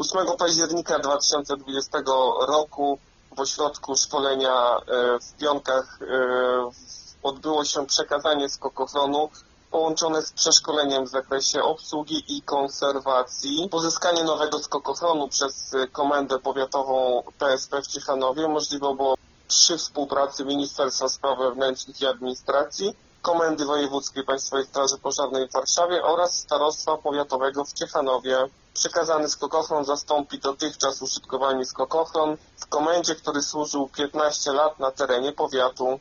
8 października 2020 roku w ośrodku szkolenia w Pionkach odbyło się przekazanie skokochronu połączone z przeszkoleniem w zakresie obsługi i konserwacji. Pozyskanie nowego skokochronu przez Komendę Powiatową PSP w Ciechanowie możliwe było przy współpracy Ministerstwa Spraw Wewnętrznych i Administracji, Komendy Wojewódzkiej Państwowej Straży Pożarnej w Warszawie oraz Starostwa Powiatowego w Ciechanowie. Przekazany skokochron zastąpi dotychczas użytkowany skokochron w komendzie, który służył 15 lat na terenie powiatu.